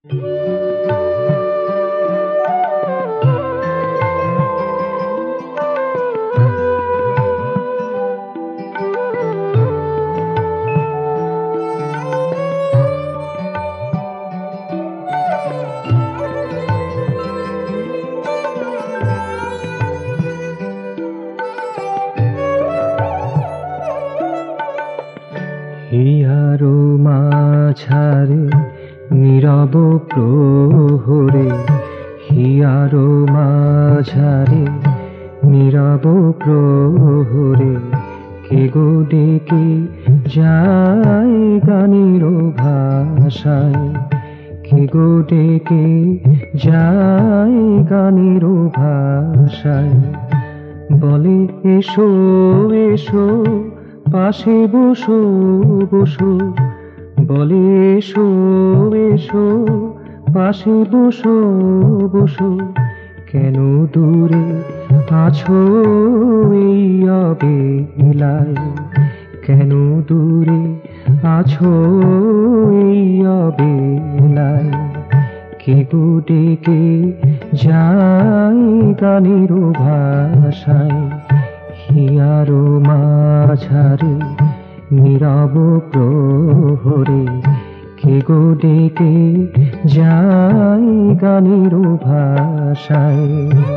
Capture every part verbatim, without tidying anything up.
হিয়ারো মাঝারে নীরব প্রহরে, হিয়ারো মাঝারে নীরব প্রহরে, কে গো ডেকে যায় গানের ভাষায়, কে গো ডেকে যায় গানের ভাষায়। বলে এসো এসো পাশে বসো বসো, বলে এসো এসো পাশে বসো বসো, কেন দূরে আছো এই অবেলায়, কেন দূরে আছো এই অবেলায়। কে গো ডেকে যায় গানের ভাষায়, হিয়ারো মাঝারে নীরব প্রহরে, কে গো ডেকে যায় গানের ভাষায়।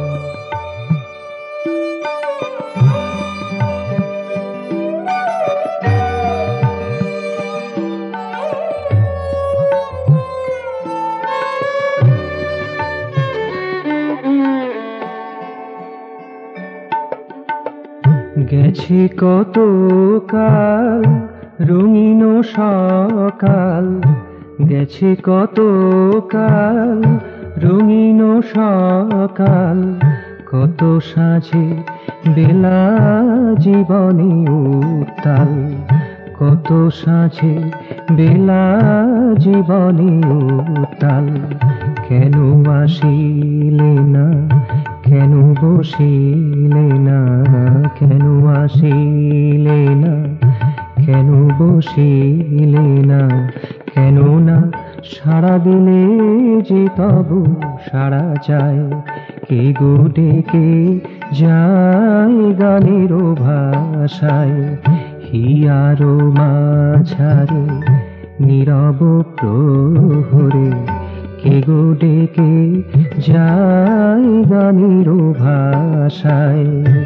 গেছে কত কাল রঙিন সকাল, গেছে কত কাল রঙিন সকাল, কত সাজে বেলা জীবনে উত্তাল, কত সাজে বেলা জীবনে উত্তাল। কেন আসিলে না, কেন বসিলে না, কেন আসিলে না, কেন বসিলে না, কেন না সাড়া দিলে যে তবু সাড়া যায়। কে গো ডেকে যায় গানের ভাষায়, হিয়ারো মাঝারে নীরব প্রহরে, কে গো ডেকে যায় গানের ভাষায়।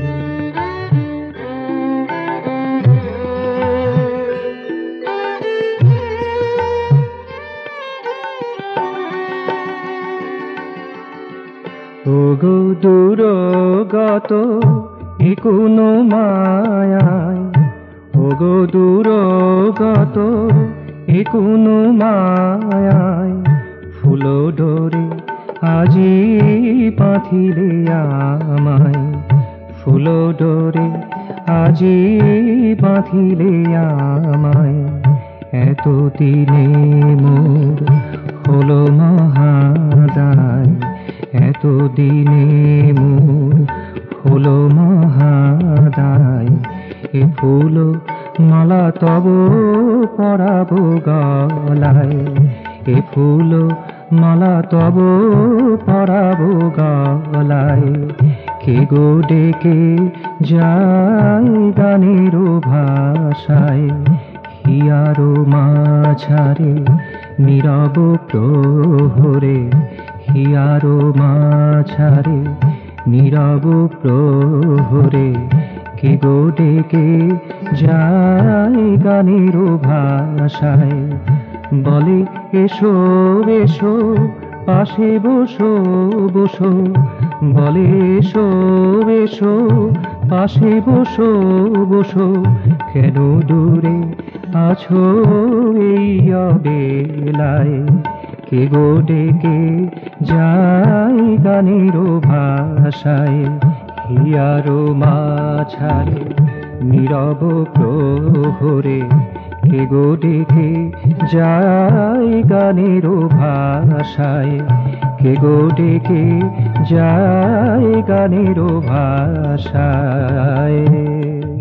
ওগো দূরগত এ কোন মায়ায়, ওগো দূরগত এ কোন মায়ায়, ফুল ডোরে আজি বাঁধিলে আমায়, ফুল ডোরে আজি বাঁধিলে আমায়। এত দিনে মোর হলো মহাদায়, এত দিনে মোর হলো মহাদায়। এ ফুল মালা তব পরাবো গলায়, এ ফুল মালা তব পরাবো গলায়। কে গো ডেকে যায় গানের ভাষায়, হিয়ারো মাঝারে নীরব প্রহরে, হিয়ারো মাঝারে নীরব প্রহরে, কে গো ডেকে যায় গানের ভাষায়। বলে এসো এসো পাশে বসো বসো, বলে এসো এসো পাশে বসো বসো, কেন দূরে আছো এই অবেলায়। কে গো ডেকে যায় গানের ভাষায়, হিয়ারো মাঝারে নীরব প্রহরে, কে গো ডেকে যায় গানের ভাষায়, কে গো ডেকে যায় গানের ভাষায়।